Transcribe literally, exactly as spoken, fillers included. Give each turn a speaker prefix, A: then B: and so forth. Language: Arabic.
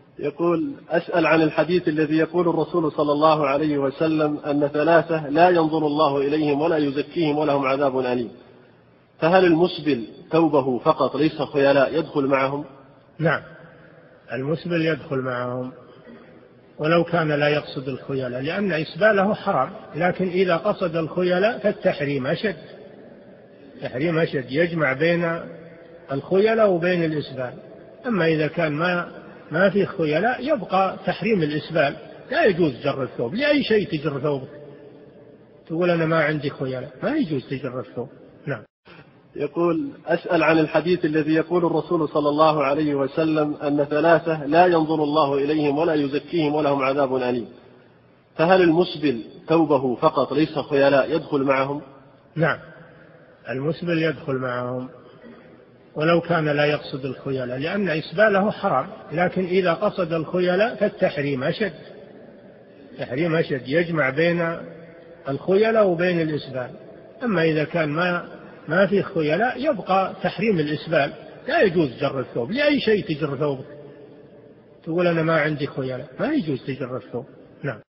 A: يقول: أسأل عن الحديث الذي يقول الرسول صلى الله عليه وسلم أن ثلاثة لا ينظر الله إليهم ولا يزكيهم ولهم عذاب أليم، فهل المسبل ثوبه فقط ليس خيلاء يدخل معهم؟
B: نعم، المسبل يدخل معهم ولو كان لا يقصد الخيلاء، لأن إسباله حرام، لكن إذا قصد الخيلاء فالتحريم أشد، تحريم أشد يجمع بين الخيلاء وبين الإسبال. أما إذا كان ما ما في خيلاء يبقى تحريم الإسبال، لا يجوز جر الثوب لأي شيء تجر ثوبك، تقول أنا ما عندي خيلاء، ما يجوز تجر الثوب. نعم.
A: يقول: أسأل عن الحديث الذي يقول الرسول صلى الله عليه وسلم أن ثلاثة لا ينظر الله إليهم ولا يزكيهم ولهم عذاب أليم، فهل المسبل ثوبه فقط ليس خيلاء يدخل معهم؟
B: نعم، المسبل يدخل معهم ولو كان لا يقصد الخيلاء، لأن إسباله حرام، لكن إذا قصد الخيلاء فالتحريم أشد، تحريم أشد يجمع بين الخيلاء وبين الإسبال. أما إذا كان ما ما في خيلاء يبقى تحريم الإسبال، لا يجوز جر الثوب لأي شيء تجر ثوبك، تقول أنا ما عندي خيلاء، ما يجوز تجر الثوب. نعم.